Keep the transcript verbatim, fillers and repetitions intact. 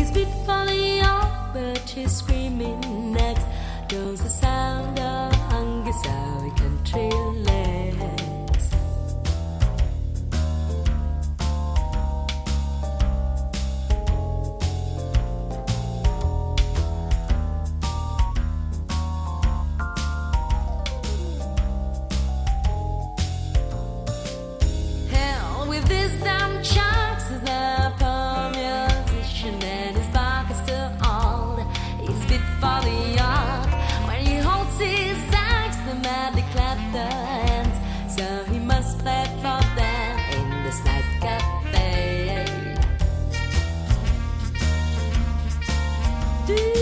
He's bit falling off, but he's screaming next. Knows the sound of hunger, so he country legs. Hell with this damn chunks is the poor musician, and his back is still old. He's bit for the young when he holds his axe, the madly clap the hands. So he must play for them in this night cafe. Do